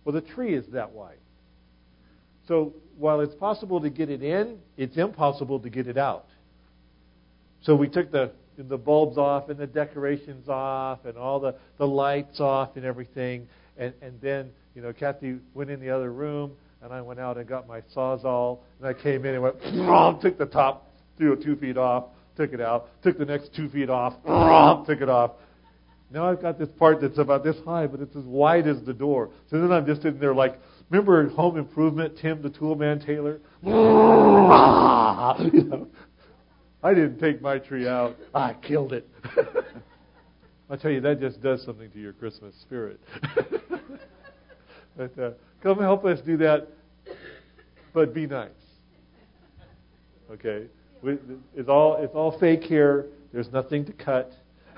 Well, the tree is that wide. So while it's possible to get it in, it's impossible to get it out. So we took the bulbs off and the decorations off and all the lights off and everything. And then, Kathy went in the other room and I went out and got my Sawzall. And I came in and went, took the top 2 feet off, took it out, took the next 2 feet off, took it off. Now I've got this part that's about this high, but it's as wide as the door. So then I'm just sitting there like, remember Home Improvement, Tim the Toolman Taylor? I didn't take my tree out. I killed it. I tell you, that just does something to your Christmas spirit. But come help us do that, but be nice. Okay? It's all fake here. There's nothing to cut.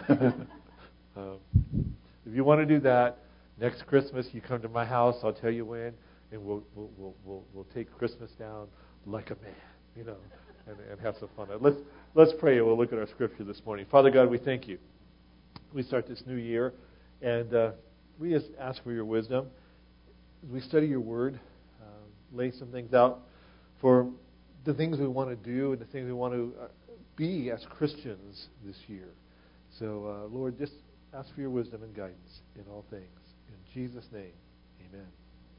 If you want to do that, next Christmas you come to my house. I'll tell you when, and we'll take Christmas down like a man, and have some fun. Let's pray, and we'll look at our scripture this morning. Father God, we thank you. We start this new year, and we just ask for your wisdom as we study your word. Lay some things out for the things we want to do and the things we want to be as Christians this year. So, Lord, just ask for your wisdom and guidance in all things. In Jesus' name, amen.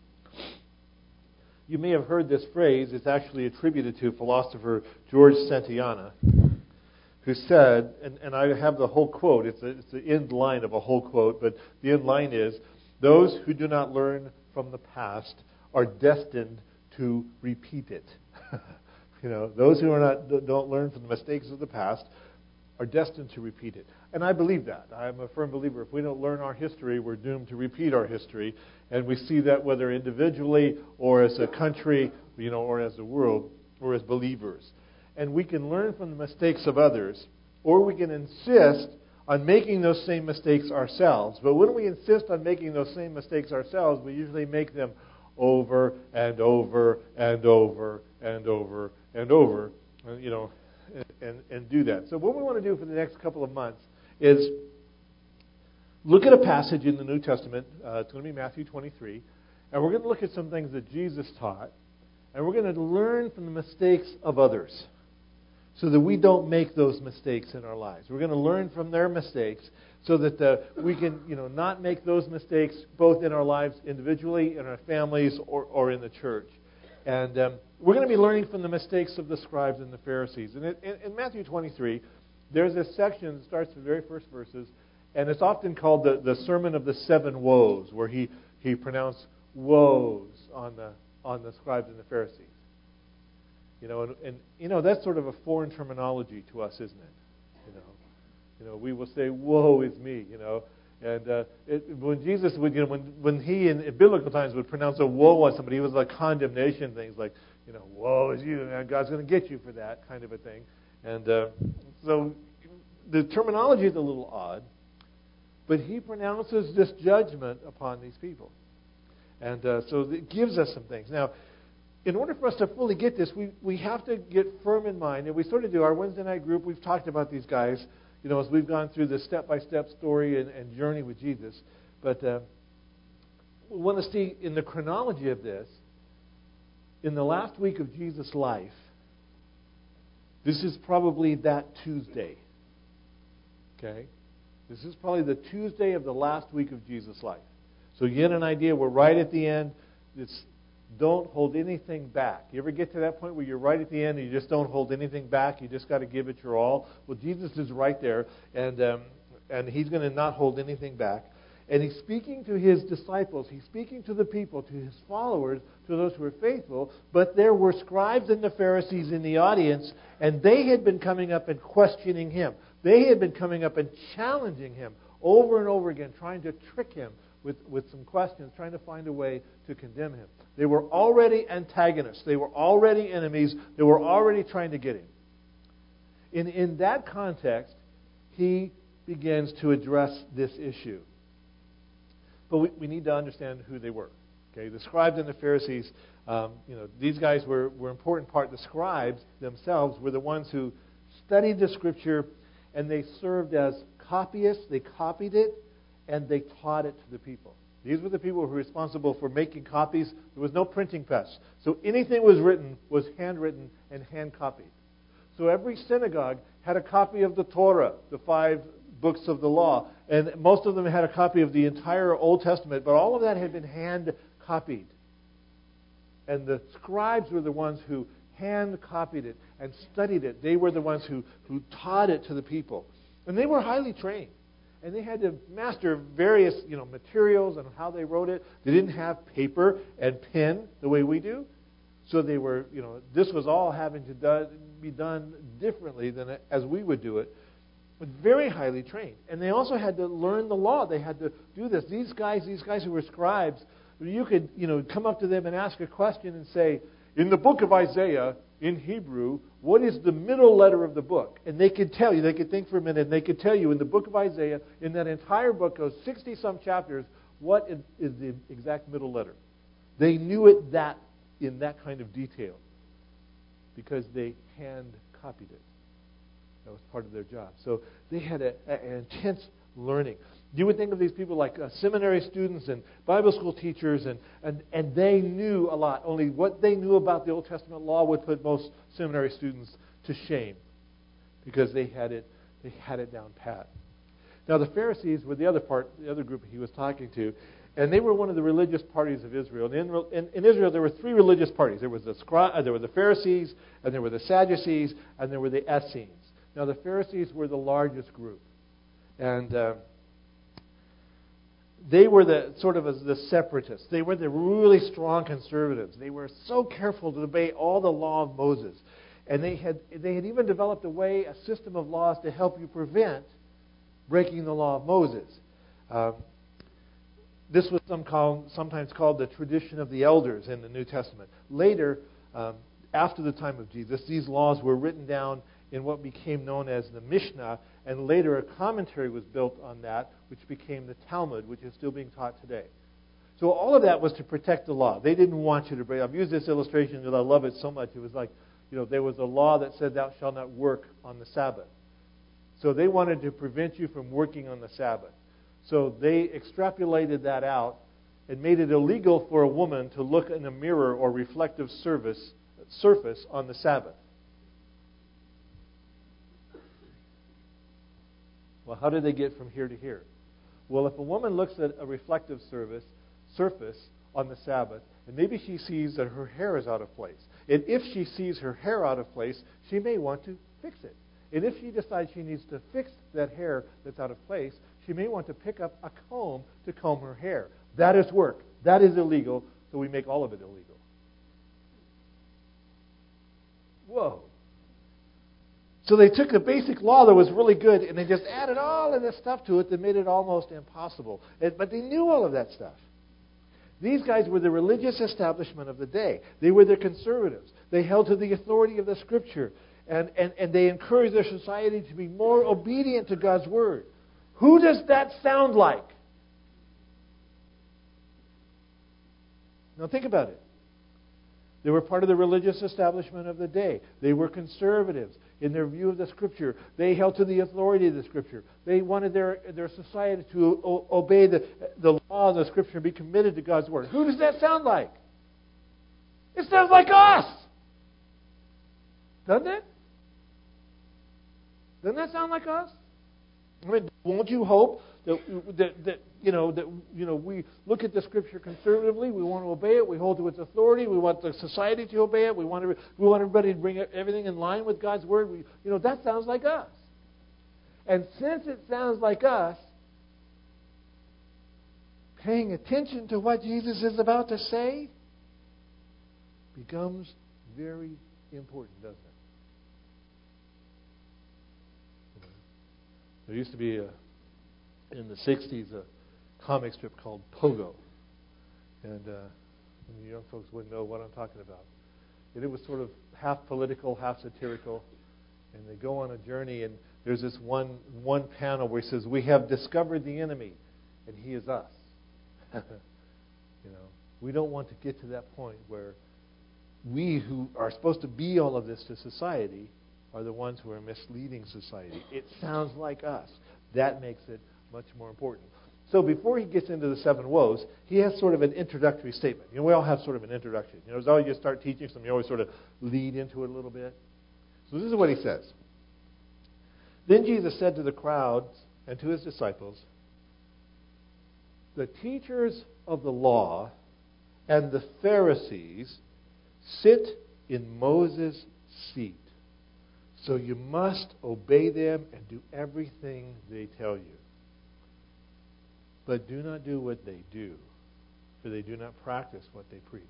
You may have heard this phrase. It's actually attributed to philosopher George Santayana, who said, and I have the whole quote. It's the end line of a whole quote, but the end line is, "Those who do not learn from the past are destined to repeat it." Those who don't learn from the mistakes of the past are destined to repeat it. And I believe that. I'm a firm believer. If we don't learn our history, we're doomed to repeat our history. And we see that whether individually or as a country, or as a world, or as believers. And we can learn from the mistakes of others, or we can insist on making those same mistakes ourselves. But when we insist on making those same mistakes ourselves, we usually make them over and over and over and over and over, and do that. So what we want to do for the next couple of months is look at a passage in the New Testament. It's going to be Matthew 23. And we're going to look at some things that Jesus taught. And we're going to learn from the mistakes of others so that we don't make those mistakes in our lives. We're going to learn from their mistakes so that we can not make those mistakes both in our lives individually, in our families, or in the church. And we're going to be learning from the mistakes of the scribes and the Pharisees. And in Matthew 23, there's this section that starts with the very first verses, and it's often called the Sermon of the Seven Woes, where he pronounced woes on the scribes and the Pharisees. And that's sort of a foreign terminology to us, isn't it? We will say, "Woe is me," And when Jesus would, when he in biblical times would pronounce a woe on somebody, it was like condemnation things, like, "Woe is you, and God's going to get you for that," kind of a thing. And so the terminology is a little odd, but he pronounces this judgment upon these people. And so it gives us some things. Now, in order for us to fully get this, we have to get firm in mind, and we sort of do. Our Wednesday night group, we've talked about these guys, as we've gone through the step-by-step story and journey with Jesus. But we want to see in the chronology of this, in the last week of Jesus' life, this is probably that Tuesday. Okay? This is probably the Tuesday of the last week of Jesus' life. So you get an idea, we're right at the end. Don't hold anything back. You ever get to that point where you're right at the end and you just don't hold anything back? You just got to give it your all. Well, Jesus is right there, and he's going to not hold anything back. And he's speaking to his disciples. He's speaking to the people, to his followers, to those who are faithful. But there were scribes and the Pharisees in the audience, and they had been coming up and questioning him. They had been coming up and challenging him over and over again, trying to trick him with some questions, trying to find a way to condemn him. They were already antagonists. They were already enemies. They were already trying to get him. In that context, he begins to address this issue. But we need to understand who they were. Okay, the scribes and the Pharisees, these guys were an important part. The scribes themselves were the ones who studied the Scripture, and they served as copyists. They copied it, and they taught it to the people. These were the people who were responsible for making copies. There was no printing press. So anything was written was handwritten and hand copied. So every synagogue had a copy of the Torah, the 5 books of the law. And most of them had a copy of the entire Old Testament. But all of that had been hand copied. And the scribes were the ones who hand copied it and studied it. They were the ones who taught it to the people. And they were highly trained. And they had to master various materials and how they wrote it. They didn't have paper and pen the way we do. So they were, this was all having to be done differently than as we would do it. But very highly trained. And they also had to learn the law. They had to do this. These guys who were scribes, you could, come up to them and ask a question and say, in the book of Isaiah, in Hebrew, what is the middle letter of the book? And they could tell you, they could think for a minute, and they could tell you in the book of Isaiah, in that entire book of 60-some chapters, what is the exact middle letter. They knew it in that kind of detail because they hand copied it. That was part of their job. So they had an intense learning. You would think of these people like seminary students and Bible school teachers, and they knew a lot. Only what they knew about the Old Testament law would put most seminary students to shame because they had it down pat. Now the Pharisees were the other group he was talking to, and they were one of the religious parties of Israel. In Israel, there were 3 religious parties. There were the Pharisees, and there were the Sadducees, and there were the Essenes. Now the Pharisees were the largest group, and they were the separatists. They were the really strong conservatives. They were so careful to obey all the law of Moses. And they had even developed a system of laws to help you prevent breaking the law of Moses. This was sometimes called the tradition of the elders in the New Testament. Later, after the time of Jesus, these laws were written down in what became known as the Mishnah, and later a commentary was built on that, which became the Talmud, which is still being taught today. So all of that was to protect the law. They didn't want you to break. I've used this illustration because I love it so much. It was like, there was a law that said thou shalt not work on the Sabbath. So they wanted to prevent you from working on the Sabbath. So they extrapolated that out and made it illegal for a woman to look in a mirror or reflective surface on the Sabbath. Well, how did they get from here to here? Well, if a woman looks at a reflective surface on the Sabbath, and maybe she sees that her hair is out of place, and if she sees her hair out of place, she may want to fix it. And if she decides she needs to fix that hair that's out of place, she may want to pick up a comb to comb her hair. That is work. That is illegal, so we make all of it illegal. Whoa. So they took the basic law that was really good and they just added all of this stuff to it that made it almost impossible. But they knew all of that stuff. These guys were the religious establishment of the day. They were the conservatives. They held to the authority of the Scripture. And they encouraged their society to be more obedient to God's Word. Who does that sound like? Now think about it. They were part of the religious establishment of the day. They were conservatives in their view of the Scripture. They held to the authority of the Scripture. They wanted their society to obey the law of the Scripture and be committed to God's Word. Who does that sound like? It sounds like us! Doesn't it? Doesn't that sound like us? I mean, won't you hope that we look at the Scripture conservatively? We want to obey it. We hold to its authority. We want the society to obey it. We want everybody to bring everything in line with God's Word. That sounds like us. And since it sounds like us, paying attention to what Jesus is about to say becomes very important, doesn't it? There used to be, in the 60s, a comic strip called Pogo. And you young folks wouldn't know what I'm talking about. And it was sort of half political, half satirical. And they go on a journey, and there's this one panel where he says, "We have discovered the enemy, and he is us." We don't want to get to that point where we who are supposed to be all of this to society are the ones who are misleading society. It sounds like us. That makes it much more important. So before he gets into the 7 woes, he has sort of an introductory statement. We all have sort of an introduction. As always you start teaching something, you always sort of lead into it a little bit. So this is what he says. Then Jesus said to the crowds and to his disciples, the teachers of the law and the Pharisees sit in Moses' seat. So you must obey them and do everything they tell you. But do not do what they do, for they do not practice what they preach.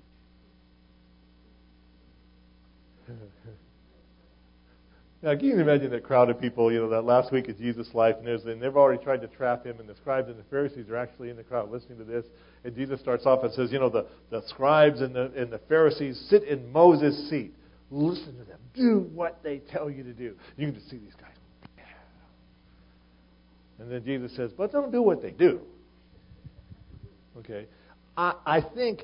Now, can you imagine that crowd of people, that last week of Jesus' life, and they've already tried to trap him, and the scribes and the Pharisees are actually in the crowd listening to this. And Jesus starts off and says, the scribes and the Pharisees sit in Moses' seat. Listen to them. Do what they tell you to do. You can just see these guys. Yeah. And then Jesus says, but don't do what they do. Okay? I think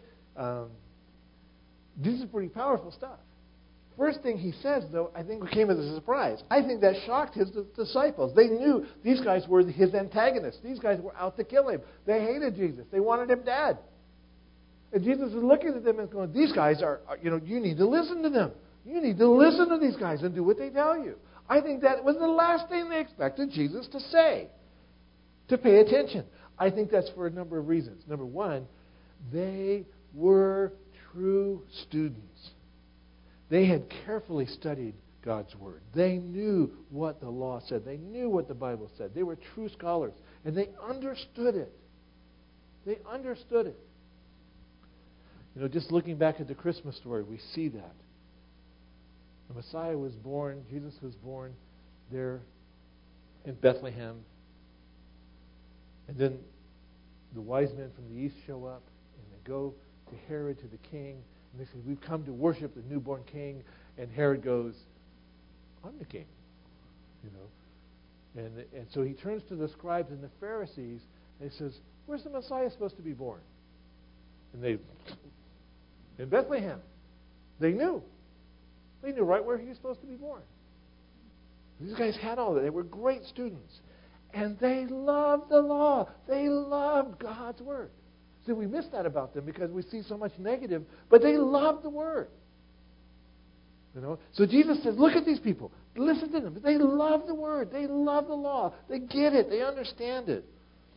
this is pretty powerful stuff. First thing he says, though, I think came as a surprise. I think that shocked his disciples. They knew these guys were his antagonists. These guys were out to kill him. They hated Jesus. They wanted him dead. And Jesus is looking at them and going, these guys are, you need to listen to them. You need to listen to these guys and do what they tell you. I think that was the last thing they expected Jesus to say, to pay attention. I think that's for a number of reasons. Number one, they were true students. They had carefully studied God's Word. They knew what the law said. They knew what the Bible said. They were true scholars. And they understood it. They understood it. Just looking back at the Christmas story, we see that. The Messiah was born, Jesus was born there in Bethlehem. And then the wise men from the east show up, and they go to Herod, to the king, and they say, we've come to worship the newborn king. And Herod goes, I'm the king. And so he turns to the scribes and the Pharisees, and he says, where's the Messiah supposed to be born? And they, in Bethlehem. They knew. They knew right where he was supposed to be born. These guys had all that. They were great students. And they loved the law. They loved God's Word. See, we miss that about them because we see so much negative, but they loved the Word. So Jesus says, look at these people. Listen to them. They love the Word. They love the law. They get it. They understand it.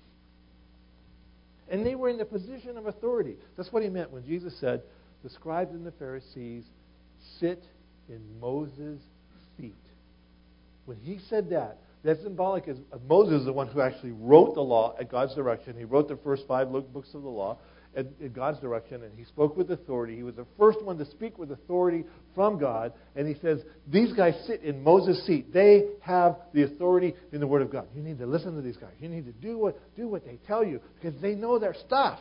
And they were in the position of authority. That's what he meant when Jesus said, the scribes and the Pharisees sit in Moses' seat. When he said that, that's symbolic. Moses is the one who actually wrote the law at God's direction. He wrote the first 5 books of the law at God's direction, and he spoke with authority. He was the first one to speak with authority from God. And he says, these guys sit in Moses' seat. They have the authority in the Word of God. You need to listen to these guys. You need to do what they tell you because they know their stuff.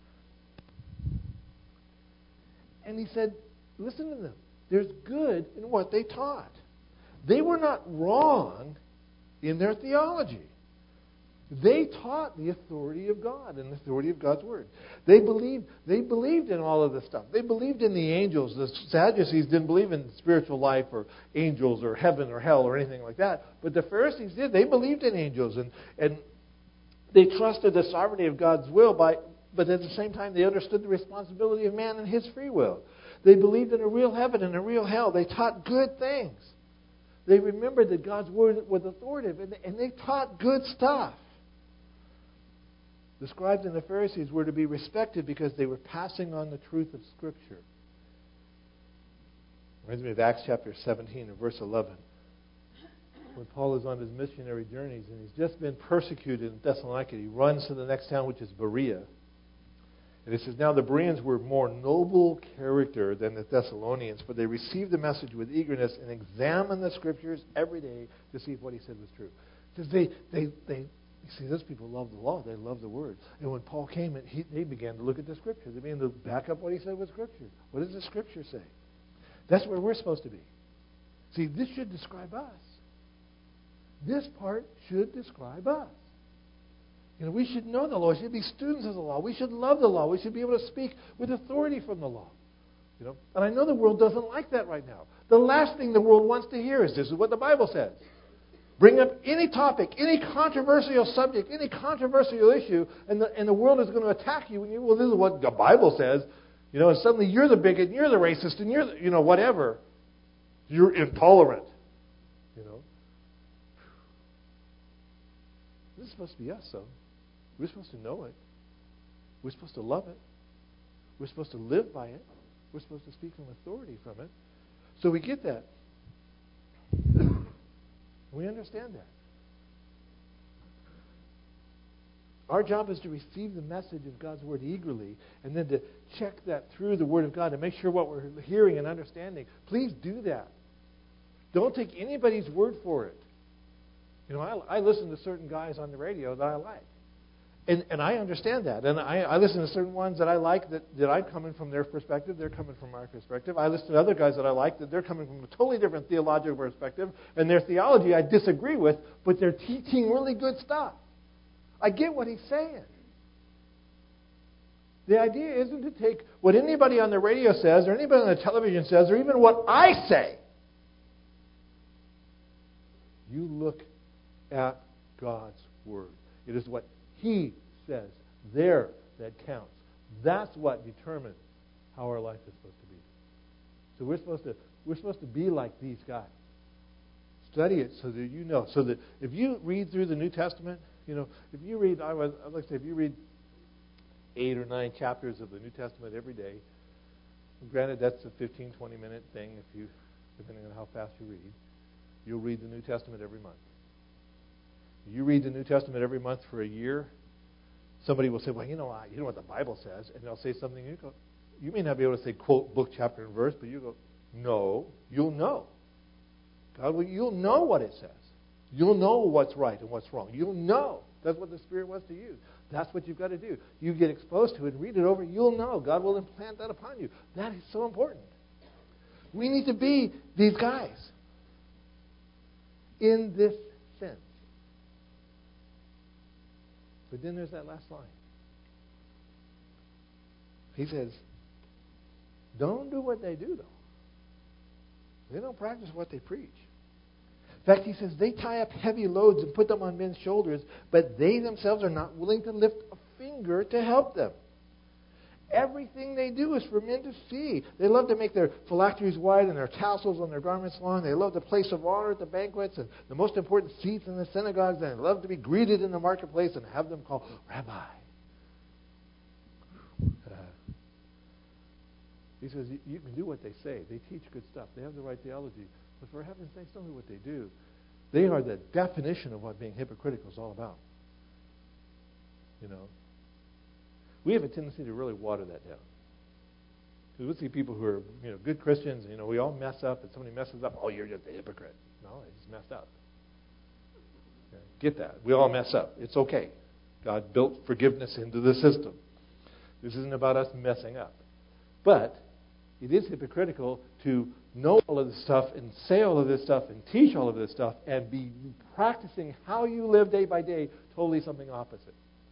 And he said, listen to them. There's good in what they taught. They were not wrong in their theology. They taught the authority of God and the authority of God's Word. They believed in all of this stuff. They believed in the angels. The Sadducees didn't believe in spiritual life or angels or heaven or hell or anything like that. But the Pharisees did. They believed in angels and they trusted the sovereignty of God's will, but at the same time they understood the responsibility of man and his free will. They believed in a real heaven and a real hell. They taught good things. They remembered that God's Word was authoritative, and they taught good stuff. The scribes and the Pharisees were to be respected because they were passing on the truth of Scripture. Reminds me of Acts chapter 17 and verse 11. When Paul is on his missionary journeys and he's just been persecuted in Thessalonica, he runs to the next town, which is Berea. And it says, now the Bereans were more noble character than the Thessalonians, for they received the message with eagerness and examined the Scriptures every day to see if what he said was true. Because you see, those people love the law. They love the Word. And when Paul came, they began to look at the Scripture. They began to back up what he said with Scripture. What does the Scripture say? That's where we're supposed to be. See, this should describe us. This part should describe us. We should know the law. We should be students of the law. We should love the law. We should be able to speak with authority from the law. And I know the world doesn't like that right now. The last thing the world wants to hear is this is what the Bible says. Bring up any topic, any controversial subject, any controversial issue, and the world is going to attack you. And well, this is what the Bible says. And suddenly you're the bigot, and you're the racist, and you're the, whatever. You're intolerant. This is supposed to be us, though. We're supposed to know it. We're supposed to love it. We're supposed to live by it. We're supposed to speak from authority from it. So we get that. We understand that. Our job is to receive the message of God's Word eagerly and then to check that through the Word of God and make sure what we're hearing and understanding. Please do that. Don't take anybody's word for it. I listen to certain guys on the radio that I like. And I understand that. And I listen to certain ones that I like that I'm coming from their perspective. They're coming from our perspective. I listen to other guys that I like that they're coming from a totally different theological perspective. And their theology I disagree with, but they're teaching really good stuff. I get what he's saying. The idea isn't to take what anybody on the radio says or anybody on the television says or even what I say. You look at God's Word. It is what He says there that counts. That's what determines how our life is supposed to be. So we're supposed to be like these guys. Study it so that you know. So that if you read through the New Testament, if you read, I'd like to say, if you read 8 or 9 chapters of the New Testament every day, granted that's a 15, 20-minute thing depending on how fast you read, you'll read the New Testament every month. You read the New Testament every month for a year, somebody will say, well, you know what the Bible says, and they'll say something, and you go, you may not be able to say, quote, book, chapter, and verse, but you go, no, you'll know. You'll know what it says. You'll know what's right and what's wrong. You'll know. That's what the Spirit wants to use. That's what you've got to do. You get exposed to it and read it over, you'll know. God will implant that upon you. That is so important. We need to be these guys in this sense. But then there's that last line. He says, don't do what they do, though. They don't practice what they preach. In fact, he says, they tie up heavy loads and put them on men's shoulders, but they themselves are not willing to lift a finger to help them. Everything they do is for men to see. They love to make their phylacteries wide and their tassels on their garments long. They love the place of honor at the banquets and the most important seats in the synagogues. And they love to be greeted in the marketplace and have them call Rabbi. He says, you can do what they say. They teach good stuff. They have the right theology. But for heaven's sakes, don't do what they do. They are the definition of what being hypocritical is all about. We have a tendency to really water that down. Because we see people who are, good Christians, we all mess up, and somebody messes up, oh, you're just a hypocrite. No, I just messed up. Okay. Get that. We all mess up. It's okay. God built forgiveness into the system. This isn't about us messing up. But it is hypocritical to know all of this stuff and say all of this stuff and teach all of this stuff and be practicing how you live day by day totally something opposite.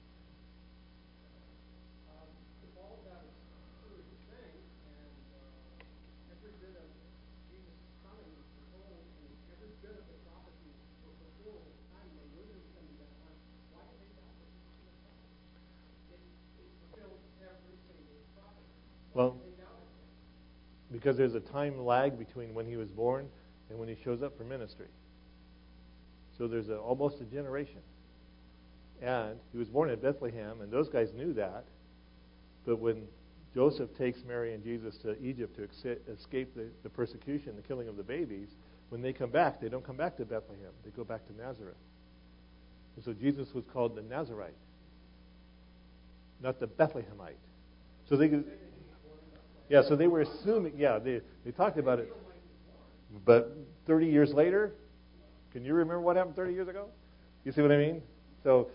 Well, because there's a time lag between when he was born and when he shows up for ministry. So there's almost a generation. And he was born in Bethlehem, and those guys knew that. But when Joseph takes Mary and Jesus to Egypt to escape the persecution, the killing of the babies, when they come back, they don't come back to Bethlehem. They go back to Nazareth. And so Jesus was called the Nazarite, not the Bethlehemite. So so they were assuming, they talked about it. But 30 years later, can you remember what happened 30 years ago? You see what I mean? So,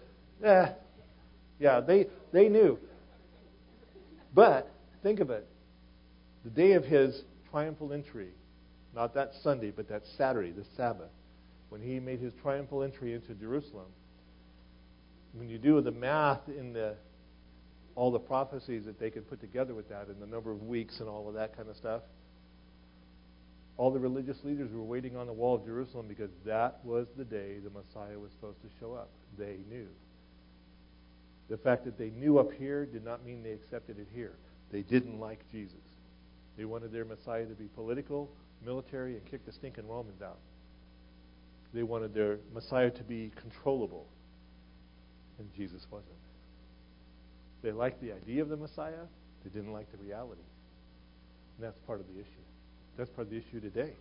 they knew. But, think of it. The day of his triumphal entry, not that Sunday, but that Saturday, the Sabbath, when he made his triumphal entry into Jerusalem, when you do the math in all the prophecies that they could put together with that and the number of weeks and all of that kind of stuff, All the religious leaders were waiting on the wall of Jerusalem because that was the day the Messiah was supposed to show up. They knew. The fact that they knew up here did not mean they accepted it here. They didn't like Jesus. They wanted their Messiah to be political, military, and kick the stinking Romans out. They wanted their Messiah to be controllable, and Jesus wasn't. They liked the idea of the Messiah. They didn't like the reality. And that's part of the issue. That's part of the issue today.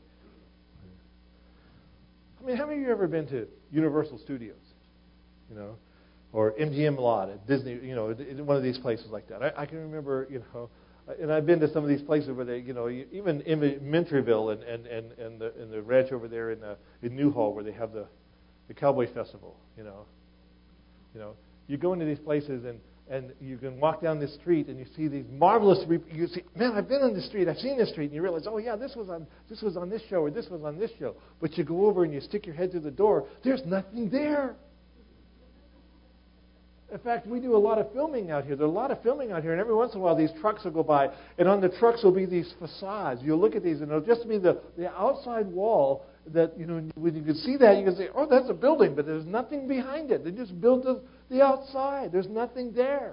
I mean, how many of you ever been to Universal Studios? You know, or MGM Lot at Disney, you know, one of these places like that. I can remember, you know, and I've been to some of these places where they, you know, even in Minterville and the ranch over there in Newhall where they have the Cowboy Festival, you know. You go into these places and you can walk down this street and you see these marvelous. You see, man, I've been on this street. I've seen this street, and you realize, oh yeah, this was on this show or this was on this show. But you go over and you stick your head through the door. There's nothing there. In fact, we do a lot of filming out here. There's a lot of filming out here, and every once in a while these trucks will go by, and on the trucks will be these facades. You'll look at these, and it'll just be the outside wall that, you know, when you can see that, you can say, oh, that's a building, but there's nothing behind it. They just built the outside. There's nothing there.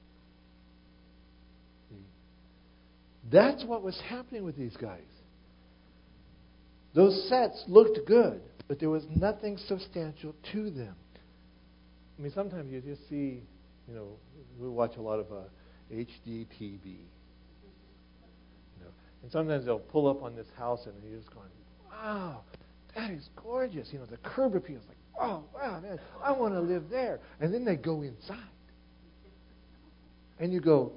That's what was happening with these guys. Those sets looked good, but there was nothing substantial to them. I mean, sometimes you just see, you know, we watch a lot of HGTV. You know, and sometimes they'll pull up on this house and you're just going, wow, that is gorgeous. You know, the curb appeal is like, oh, wow, man, I want to live there. And then they go inside. And you go,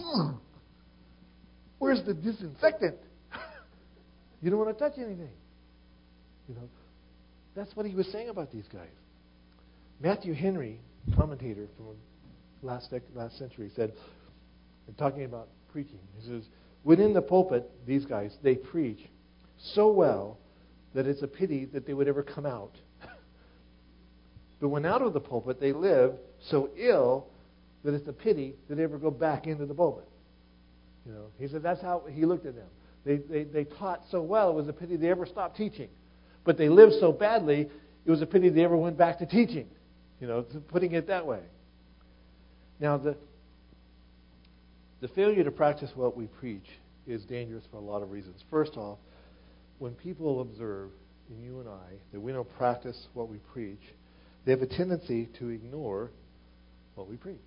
where's the disinfectant? You don't want to touch anything. You know, that's what he was saying about these guys. Matthew Henry, commentator from last century, said, talking about preaching, he says, within the pulpit, these guys, they preach so well that it's a pity that they would ever come out. But when out of the pulpit, they live so ill that it's a pity that they ever go back into the pulpit. You know, he said that's how he looked at them. They taught so well, it was a pity they ever stopped teaching. But they lived so badly, it was a pity they ever went back to teaching. You know, putting it that way. Now, the failure to practice what we preach is dangerous for a lot of reasons. First off, when people observe in you and I that we don't practice what we preach, they have a tendency to ignore what we preach.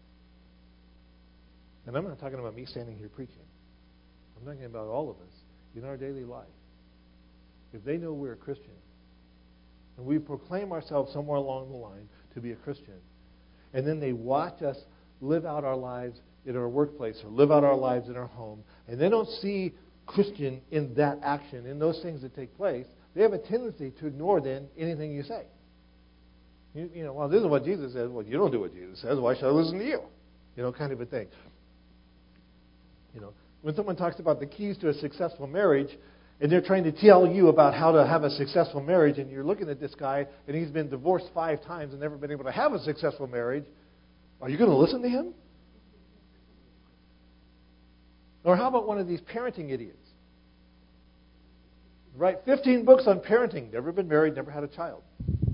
And I'm not talking about me standing here preaching. I'm talking about all of us in our daily life. If they know we're a Christian, and we proclaim ourselves somewhere along the line to be a Christian, and then they watch us live out our lives in our workplace or live out our lives in our home, and they don't see Christian in that action, in those things that take place, they have a tendency to ignore then anything you say. You know, well, this is what Jesus says. Well, you don't do what Jesus says. Why should I listen to you? You know, kind of a thing. You know, when someone talks about the keys to a successful marriage, and they're trying to tell you about how to have a successful marriage, and you're looking at this guy, and he's been divorced 5 times and never been able to have a successful marriage, are you going to listen to him? Or how about one of these parenting idiots? Write 15 books on parenting, never been married, never had a child.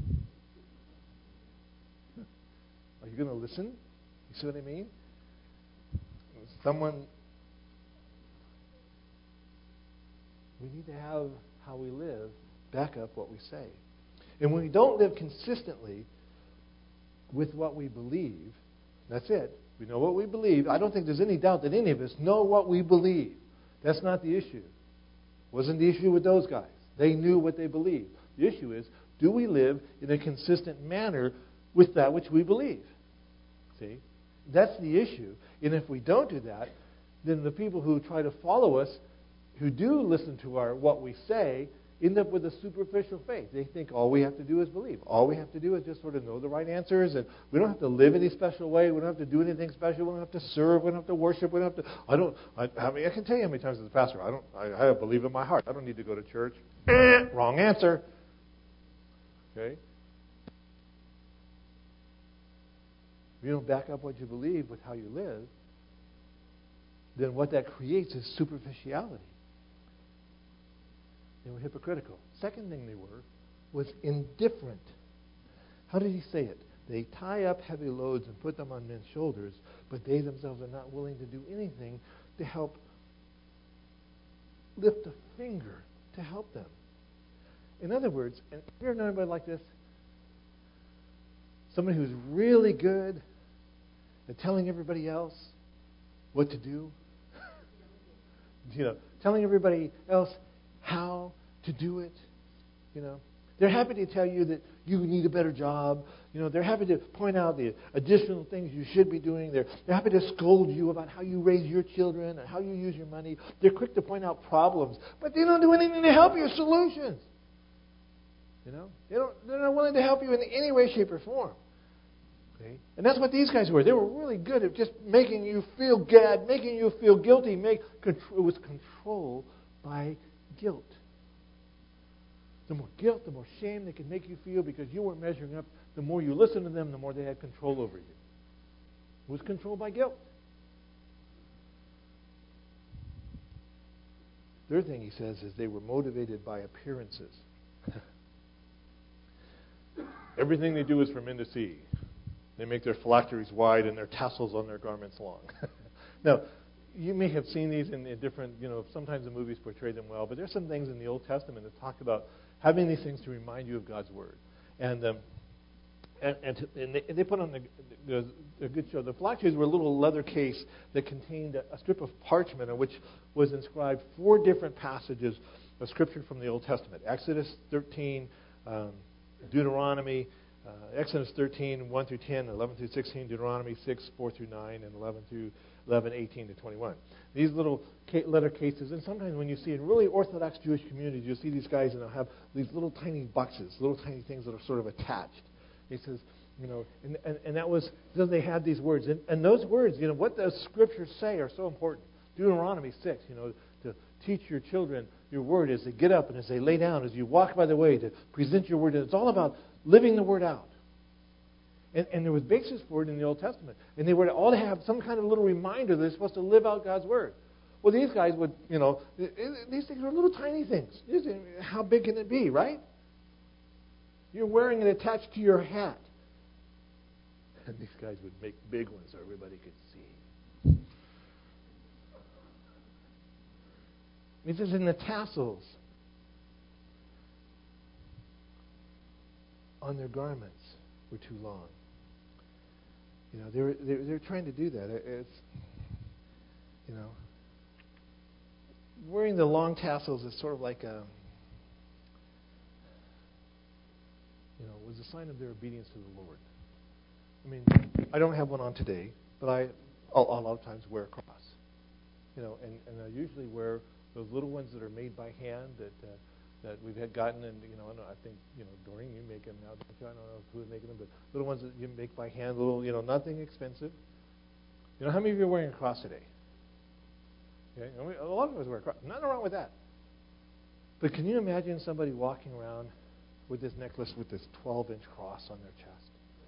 Are you going to listen? You see what I mean? We need to have how we live back up what we say. And when we don't live consistently with what we believe, that's it. We know what we believe. I don't think there's any doubt that any of us know what we believe. That's not the issue. It wasn't the issue with those guys. They knew what they believed. The issue is, do we live in a consistent manner with that which we believe? See? That's the issue. And if we don't do that, then the people who try to follow us, who do listen to what we say, end up with a superficial faith. They think all we have to do is believe. All we have to do is just sort of know the right answers, and we don't have to live any special way. We don't have to do anything special. We don't have to serve. We don't have to worship. We don't have to. I can tell you how many times as a pastor, I believe in my heart. I don't need to go to church. Wrong answer. Okay. If you don't back up what you believe with how you live, then what that creates is superficiality. They were hypocritical. Second thing they were was indifferent. How did he say it? They tie up heavy loads and put them on men's shoulders, but they themselves are not willing to do anything to help lift a finger to help them. In other words, and have you ever known anybody like this? Somebody who's really good at telling everybody else what to do. Telling everybody else how to do it. They're happy to tell you that you need a better job. They're happy to point out the additional things you should be doing. They're happy to scold you about how you raise your children and how you use your money. They're quick to point out problems, but they don't do anything to help your solutions. They're not willing to help you in any way, shape, or form. Okay? And that's what these guys were. They were really good at just making you feel bad, making you feel guilty. It was control by guilt. The more guilt, the more shame they could make you feel because you weren't measuring up. The more you listened to them, the more they had control over you. It was control by guilt. Third thing he says is they were motivated by appearances. Everything they do is for men to see. They make their phylacteries wide and their tassels on their garments long. Now, you may have seen these in different, sometimes the movies portray them well, but there's some things in the Old Testament that talk about having these things to remind you of God's Word. And they put on a good show. The phylacteries were a little leather case that contained a strip of parchment on which was inscribed 4 different passages of Scripture from the Old Testament. Exodus 13, Deuteronomy, Exodus 13, 1 through 10, 11 through 16, Deuteronomy 6, 4 through 9, and 11, 18 to 21. These little letter cases, and sometimes when you see in really Orthodox Jewish communities, you'll see these guys and they'll have these little tiny boxes, little tiny things that are sort of attached. He says, and that was, so they had these words. And those words, what the Scriptures say are so important. Deuteronomy 6, to teach your children your word as they get up and as they lay down, as you walk by the way, to present your word. And it's all about living the word out. And there was basis for it in the Old Testament. And they were all to have some kind of little reminder that they're supposed to live out God's word. Well, these guys would, these things are little tiny things. How big can it be, right? You're wearing it attached to your hat. And these guys would make big ones so everybody could see. He says in the tassels on their garments were too long. They're trying to do that. It's, wearing the long tassels is sort of like was a sign of their obedience to the Lord. I mean, I don't have one on today, but I a lot of times wear a cross. And I usually wear those little ones that are made by hand that we've had gotten, and I think Doreen, you make them now, don't you? I don't know who's making them, but little ones that you make by hand, little nothing expensive. How many of you are wearing a cross today? Okay, a lot of us wear a cross. Nothing wrong with that. But can you imagine somebody walking around with this necklace with this 12-inch cross on their chest?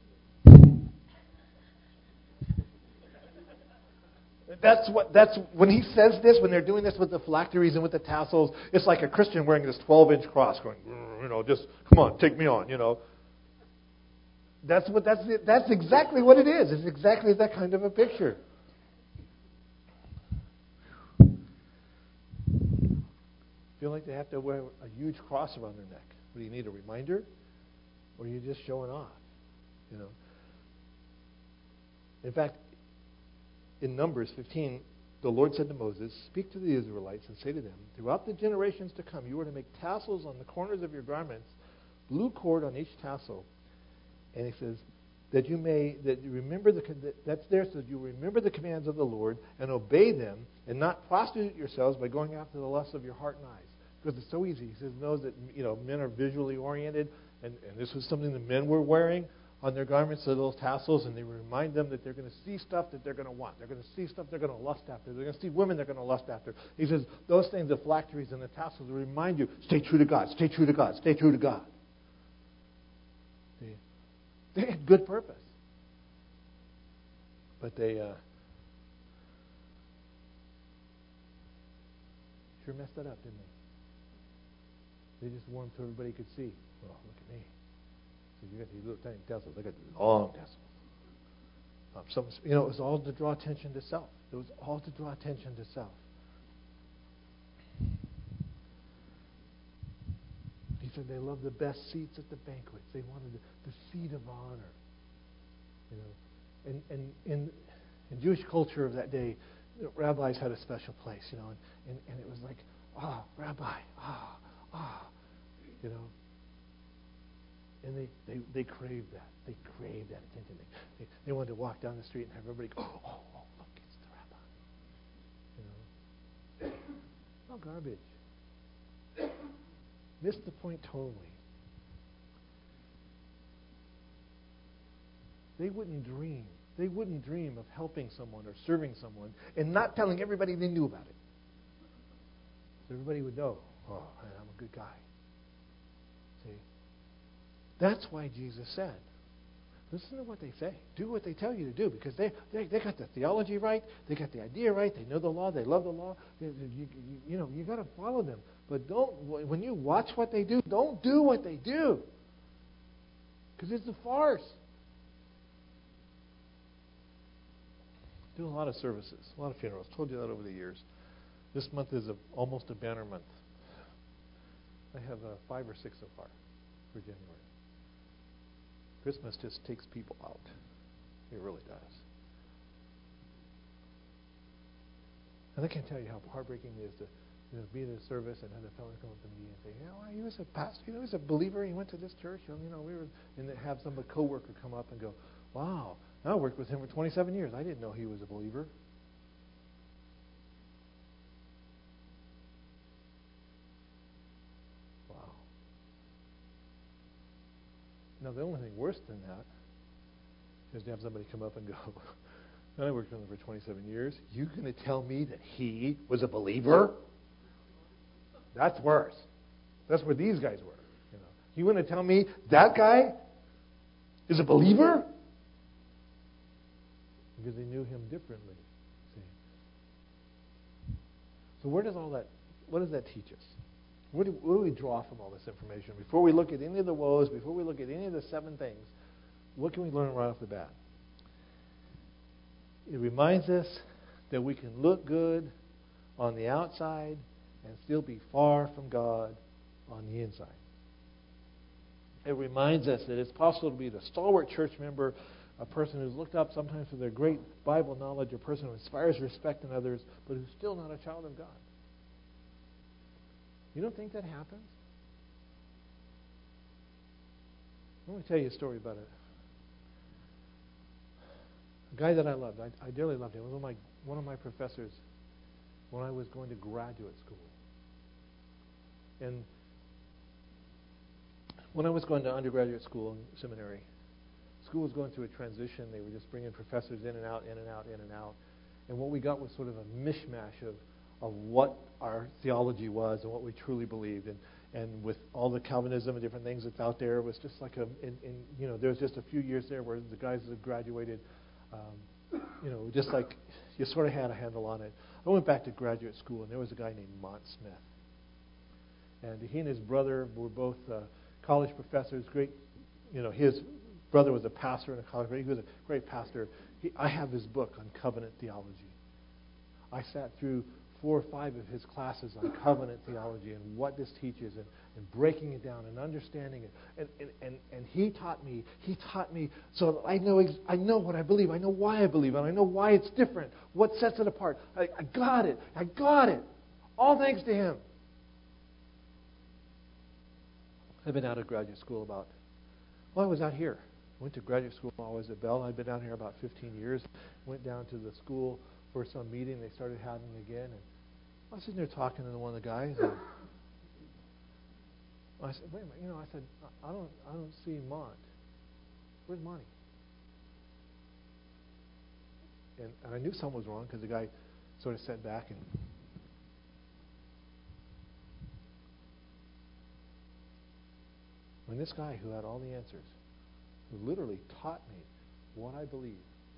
That's when he says this, when they're doing this with the phylacteries and with the tassels, it's like a Christian wearing this 12-inch cross going, just come on, take me on, That's exactly what it is. It's exactly that kind of a picture. Feel like they have to wear a huge cross around their neck. Do you need a reminder? Or are you just showing off? In fact, in Numbers 15, the Lord said to Moses, "Speak to the Israelites and say to them, throughout the generations to come, you are to make tassels on the corners of your garments, blue cord on each tassel." And he says, that's there so that you remember the commands of the Lord and obey them and not prostitute yourselves by going after the lusts of your heart and eyes. Because it's so easy. He says, knows that men are visually oriented, and this was something the men were wearing on their garments, the little tassels, and they remind them that they're going to see stuff that they're going to want. They're going to see stuff they're going to lust after. They're going to see women they're going to lust after. He says, those things, the phylacteries and the tassels, will remind you, stay true to God, stay true to God, stay true to God. See? They had good purpose. But they sure messed that up, didn't they? They just wore them so everybody could see. Oh, look at me. So you got these little tiny tassels. Look at the long tassels. It was all to draw attention to self. It was all to draw attention to self. He said they loved the best seats at the banquets. They wanted the seat of honor. And in Jewish culture of that day, rabbis had a special place, and it was like, rabbi, and they craved that. They craved that attention. They wanted to walk down the street and have everybody go, oh, look, it's the rabbi. Oh, garbage. Missed the point totally. They wouldn't dream of helping someone or serving someone and not telling everybody they knew about it. So everybody would know, I'm a good guy. See? That's why Jesus said, listen to what they say. Do what they tell you to do, because they got the theology right. They got the idea right. They know the law. They love the law. You got to follow them. But when you watch what they do, don't do what they do, because it's a farce. Do a lot of services, a lot of funerals. Told you that over the years. This month is almost a banner month. I have 5 or 6 so far for January. Christmas just takes people out. It really does. And I can't tell you how heartbreaking it is to be in a service and have a fellow come up to me and say, he was a pastor, he was a believer, he went to this church, and then have some coworker come up and go, wow, I worked with him for 27 years. I didn't know he was a believer. Wow. Now, the only thing worse than that is to have somebody come up and go, I worked with him for 27 years. You going to tell me that he was a believer? That's worse. That's where these guys were. You want to tell me that guy is a believer? Because they knew him differently. See? So what does that teach us? What do we draw from all this information? Before we look at any of the woes, before we look at any of the 7 things, what can we learn right off the bat? It reminds us that we can look good on the outside and still be far from God on the inside. It reminds us that it's possible to be the stalwart church member, a person who's looked up sometimes for their great Bible knowledge, a person who inspires respect in others, but who's still not a child of God. You don't think that happens? Let me tell you a story about it. A guy that I loved, I dearly loved him. He was one of my professors when I was going to graduate school. And when I was going to undergraduate school and seminary, school was going through a transition. They were just bringing professors in and out, in and out, in and out. And what we got was sort of a mishmash of what our theology was and what we truly believed. And with all the Calvinism and different things that's out there, it was just like there was just a few years there where the guys that graduated, just like you sort of had a handle on it. I went back to graduate school, and there was a guy named Mont Smith. And he and his brother were both college professors. Great, his brother was a pastor in a college. He was a great pastor. I have his book on covenant theology. I sat through 4 or 5 of his classes on covenant theology and what this teaches and breaking it down and understanding it. And he taught me so that I know what I believe. I know why I believe it. I know why it's different. What sets it apart. I got it. All thanks to him. I've been out of graduate school I was out here. Went to graduate school while I was at Bell. I'd been out here about 15 years. Went down to the school for some meeting. They started having again. And I was sitting there talking to one of the guys. And I said, wait a minute. I said, I don't see Mont. Where's Monty? And I knew something was wrong because the guy sort of sat back and when this guy who had all the answers, who literally taught me what I believe,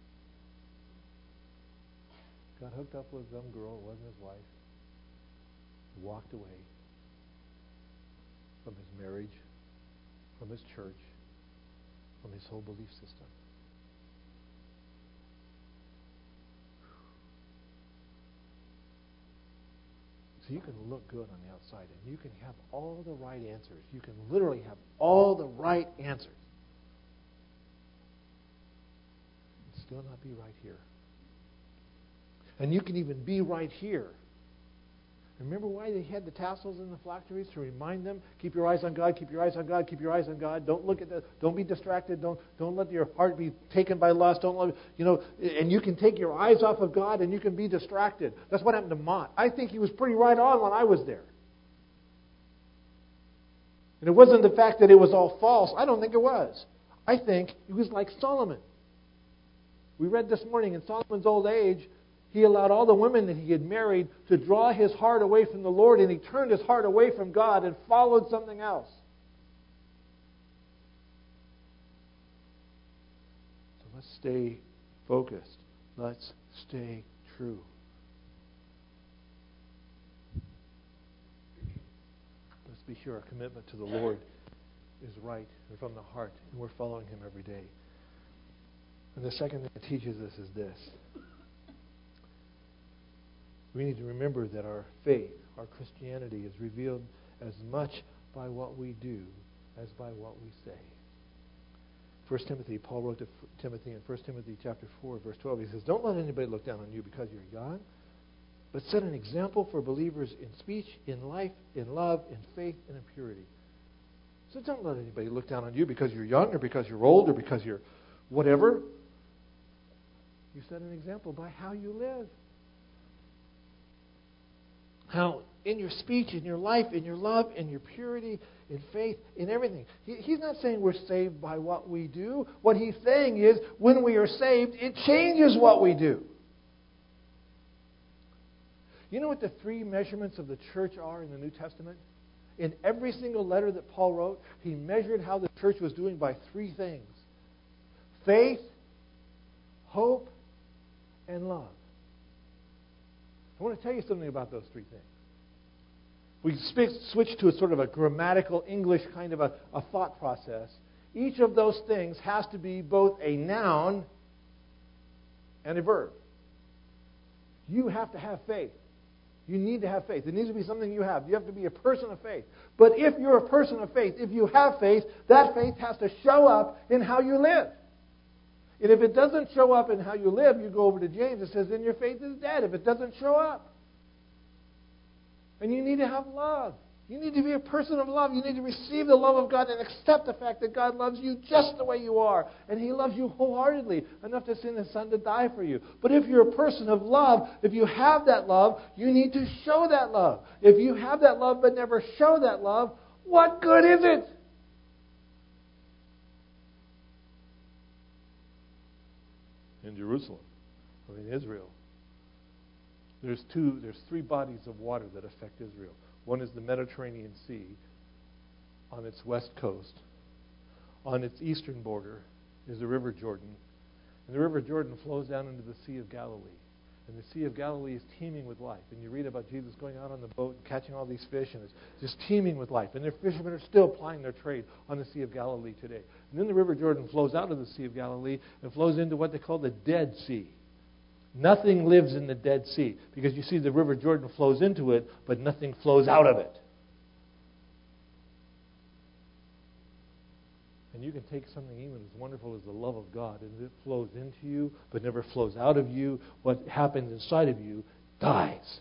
got hooked up with some girl, it wasn't his wife, walked away. from his marriage, from his church, from his whole belief system. So you can look good on the outside, and you can have all the right answers. You can literally have all the right answers. And still not be right here. And you can even be right here. Remember why they had the tassels in the phylacteries? To remind them, keep your eyes on God, keep your eyes on God, keep your eyes on God. Don't look at don't be distracted. Don't let your heart be taken by lust. Don't let, and you can take your eyes off of God and you can be distracted. That's what happened to Mott. I think he was pretty right on when I was there. And it wasn't the fact that it was all false. I don't think it was. I think he was like Solomon. We read this morning in Solomon's old age, he allowed all the women that he had married to draw his heart away from the Lord, and he turned his heart away from God and followed something else. So let's stay focused. Let's stay true. Let's be sure our commitment to the Lord is right and from the heart, and we're following him every day. And the second thing it teaches us is this. We need to remember that our faith, our Christianity, is revealed as much by what we do as by what we say. 1 Timothy, Paul wrote to Timothy in 1 Timothy chapter 4, verse 12, he says, don't let anybody look down on you because you're young, but set an example for believers in speech, in life, in love, in faith, and in purity. So don't let anybody look down on you because you're young or because you're old or because you're whatever. You set an example by how you live. How in your speech, in your life, in your love, in your purity, in faith, in everything. He's not saying we're saved by what we do. What he's saying is when we are saved, it changes what we do. You know what the three measurements of the church are in the New Testament? In every single letter that Paul wrote, he measured how the church was doing by three things. Faith, hope, and love. I want to tell you something about those three things. We switch to a sort of a grammatical English kind of a thought process. Each of those things has to be both a noun and a verb. You have to have faith. You need to have faith. It needs to be something you have. You have to be a person of faith. But if you're a person of faith, if you have faith, that faith has to show up in how you live. And if it doesn't show up in how you live, you go over to James. It says, then your faith is dead if it doesn't show up. And you need to have love. You need to be a person of love. You need to receive the love of God and accept the fact that God loves you just the way you are. And he loves you wholeheartedly, enough to send his son to die for you. But if you're a person of love, if you have that love, you need to show that love. If you have that love but never show that love, what good is it? In Jerusalem, or in Israel, there's three bodies of water that affect Israel. One is the Mediterranean Sea on its west coast. On its eastern border is the River Jordan. And the River Jordan flows down into the Sea of Galilee. And the Sea of Galilee is teeming with life. And you read about Jesus going out on the boat and catching all these fish, and it's just teeming with life. And their fishermen are still plying their trade on the Sea of Galilee today. And then the River Jordan flows out of the Sea of Galilee and flows into what they call the Dead Sea. Nothing lives in the Dead Sea because you see the River Jordan flows into it, but nothing flows out of it. And you can take something even as wonderful as the love of God, and it flows into you, but never flows out of you. What happens inside of you dies.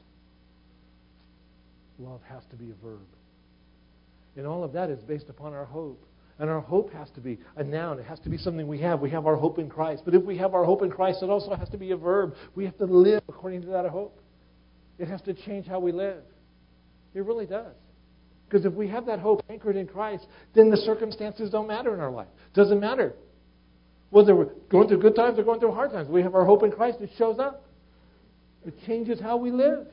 Love has to be a verb. And all of that is based upon our hope. And our hope has to be a noun. It has to be something we have. We have our hope in Christ. But if we have our hope in Christ, it also has to be a verb. We have to live according to that hope. It has to change how we live. It really does. Because if we have that hope anchored in Christ, then the circumstances don't matter in our life. It doesn't matter. Whether we're going through good times or going through hard times, we have our hope in Christ. It shows up. It changes how we live.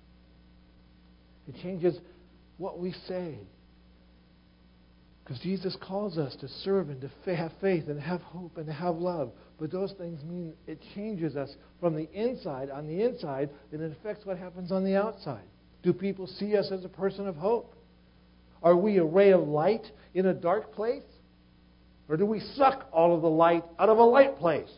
It changes what we say. Because Jesus calls us to serve and to have faith and have hope and to have love. But those things mean it changes us from the inside, on the inside, and it affects what happens on the outside. Do people see us as a person of hope? Are we a ray of light in a dark place? Or do we suck all of the light out of a light place?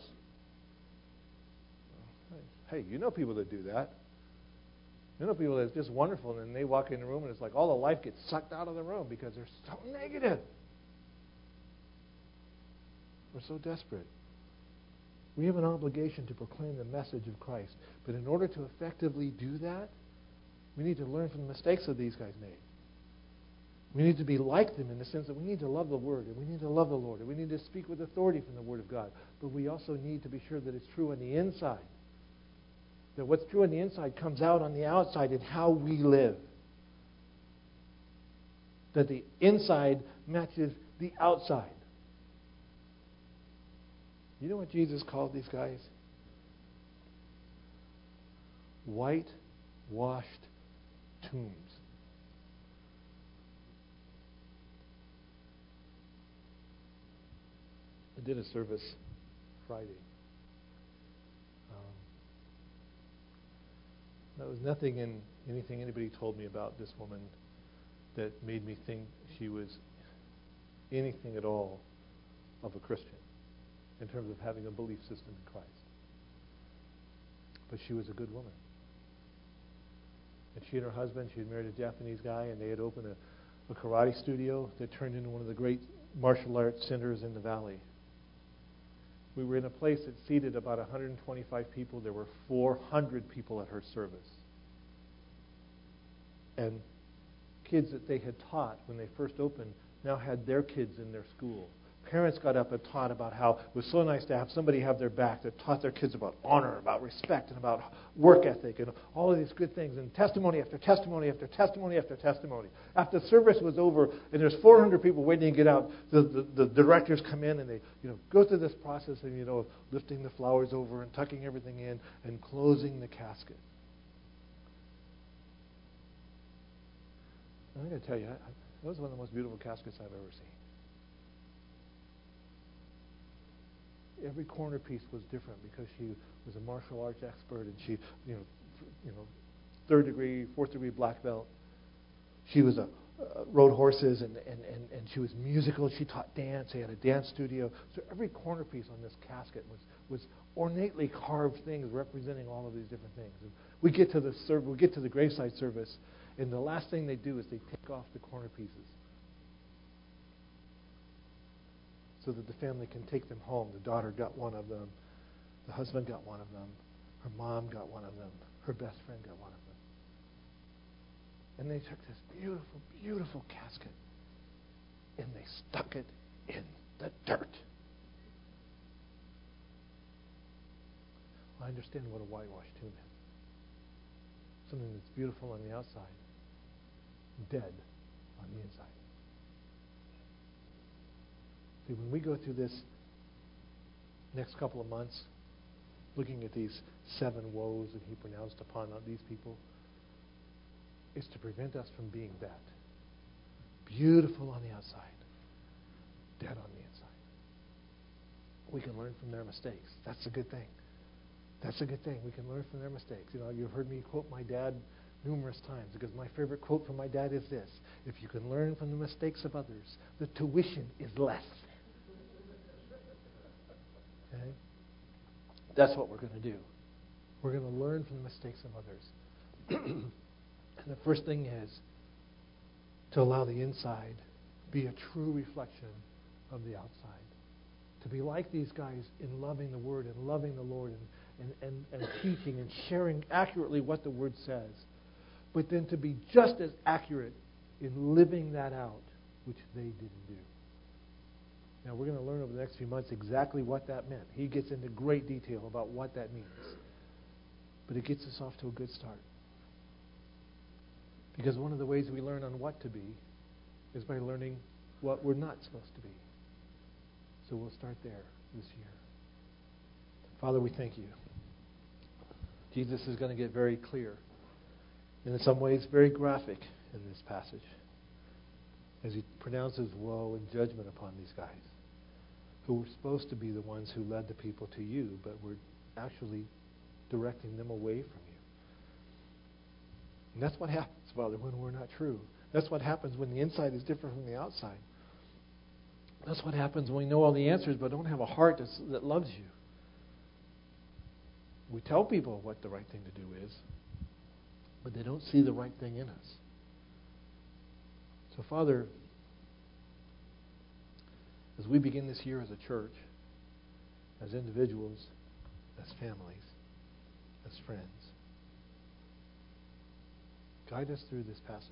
Hey, you know people that do that. You know people that's just wonderful, and they walk in the room and it's like all the life gets sucked out of the room because they're so negative. We're so desperate. We have an obligation to proclaim the message of Christ. But in order to effectively do that, we need to learn from the mistakes that these guys made. We need to be like them in the sense that we need to love the Word, and we need to love the Lord, and we need to speak with authority from the Word of God. But we also need to be sure that it's true on the inside. That what's true on the inside comes out on the outside in how we live. That the inside matches the outside. You know what Jesus called these guys? Whitewashed tombs. I did a service Friday. There was nothing in anything anybody told me about this woman that made me think she was anything at all of a Christian in terms of having a belief system in Christ. But she was a good woman. And she and her husband, she had married a Japanese guy, and they had opened a karate studio that turned into one of the great martial arts centers in the valley. We were in a place that seated about 125 people. There were 400 people at her service. And kids that they had taught when they first opened now had their kids in their school. Parents got up and taught about how it was so nice to have somebody have their back that taught their kids about honor, about respect, and about work ethic, and all of these good things. And testimony after testimony after testimony after testimony. After the service was over, and there's 400 people waiting to get out, the directors come in and they go through this process of lifting the flowers over and tucking everything in and closing the casket. I'm going to tell you, that was one of the most beautiful caskets I've ever seen. Every corner piece was different because she was a martial arts expert, and she, third degree, fourth degree black belt. She was rode horses, and she was musical. She taught dance. They had a dance studio. So every corner piece on this casket was ornately carved things representing all of these different things. And we get to the graveside service, and the last thing they do is they take off the corner pieces, so that the family can take them home. The daughter got one of them. The husband got one of them. Her mom got one of them. Her best friend got one of them. And they took this beautiful, beautiful casket and they stuck it in the dirt. I understand what a whitewashed tomb is. Something that's beautiful on the outside, dead on the inside. See, when we go through this next couple of months, looking at these 7 woes that he pronounced upon these people, it's to prevent us from being that. Beautiful on the outside, dead on the inside. We can learn from their mistakes. That's a good thing. That's a good thing. We can learn from their mistakes. You've heard me quote my dad numerous times, because my favorite quote from my dad is this: if you can learn from the mistakes of others, the tuition is less. Okay? That's what we're going to do. We're going to learn from the mistakes of others. And the first thing is to allow the inside be a true reflection of the outside. To be like these guys in loving the Word and loving the Lord and teaching and sharing accurately what the Word says. But then to be just as accurate in living that out, which they didn't do. Now, we're going to learn over the next few months exactly what that meant. He gets into great detail about what that means. But it gets us off to a good start. Because one of the ways we learn on what to be is by learning what we're not supposed to be. So we'll start there this year. Father, we thank you. Jesus is going to get very clear, and in some ways very graphic in this passage, as he pronounces woe and judgment upon these guys who were supposed to be the ones who led the people to you, but were actually directing them away from you. And that's what happens, Father, when we're not true. That's what happens when the inside is different from the outside. That's what happens when we know all the answers but don't have a heart that loves you. We tell people what the right thing to do is, but they don't see the right thing in us. So, Father, as we begin this year as a church, as individuals, as families, as friends, guide us through this passage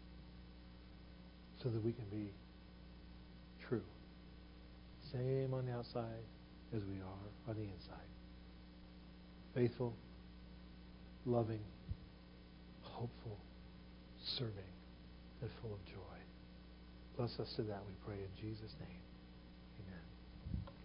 so that we can be true. Same on the outside as we are on the inside. Faithful, loving, hopeful, serving, and full of joy. Bless us to that, we pray in Jesus' name.